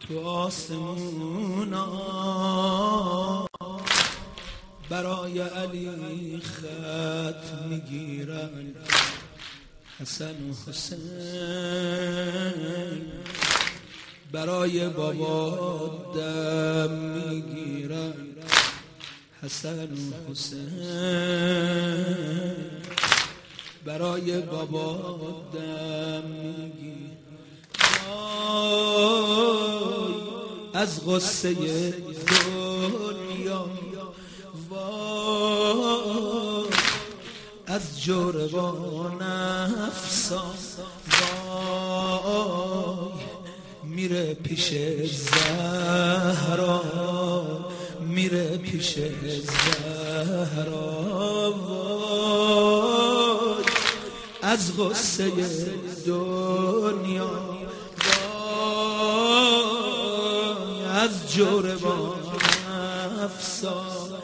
تو آسمونا برای علی خط میگیرن، حسن و حسین برای بابا دم میگیرن، حسن و حسین برای بابا دم میگیرن. از غصه دنیا وای، از جور و نفسا وای، میره پیش زهرا، میره پیش زهرا وای، از غصه دنیا از جور با نفسا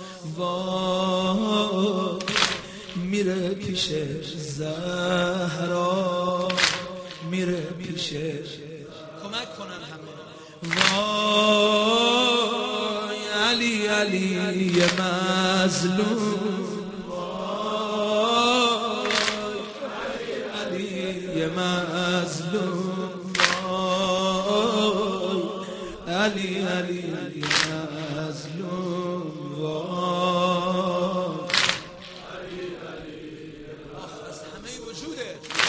وای، میره پیش زهرا، میره پیش کمک کنن همه وای، علی علی مظلوم وای، علی مظلوم علی علی مظلوم وای، علی علی از همه وجوده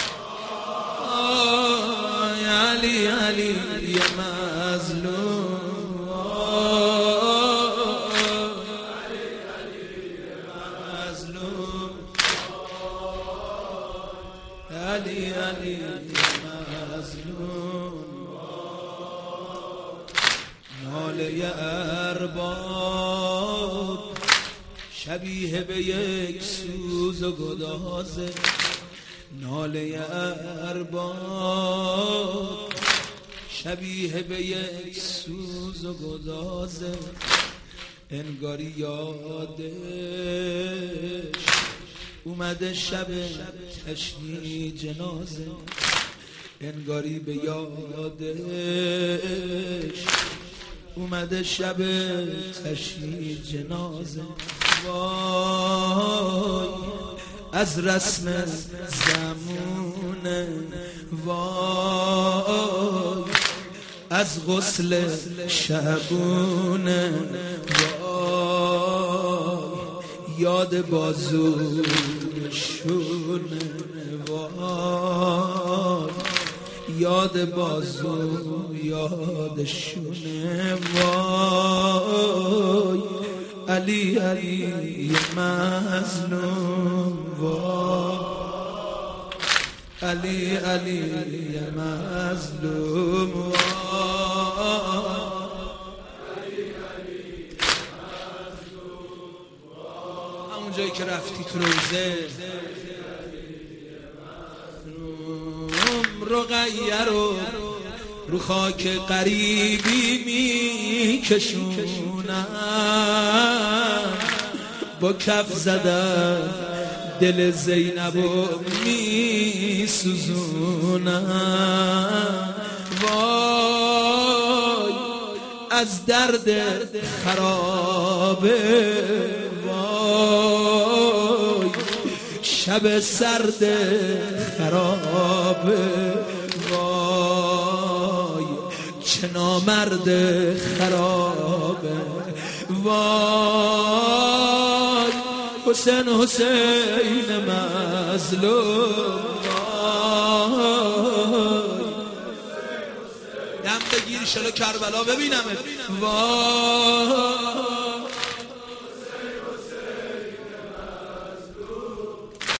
وای، علی علی مظلوم وای، علی علی مظلوم علی علی مظلوم. ناله ارباب شبیه به یک سوز و گدازه، ناله ارباب شبیه به یک سوز و گدازه، انگاری یادش اومده شب تشییع جنازه، انگاری به یادش اومده شب تشییع جنازه وای، از رسم زمونه وای، از غسل شبونه وای، یاد بازوشونه وای، یاد بازو یادشونه وای، علی علی مظلوم وای، علی علی مظلوم وای، علی علی مظلوم وای. همون جایی که رفتی تو روزه رقیه رو خاک قریبی میکشونن، با کف زدن دل زینبو میسوزونن وای، از درد خرابه وای، شب سرد خرابه وای، چه نامرد خرابه وای، حسین حسین مظلوم وای، دم بگیر شلو کربلا ببینم وای.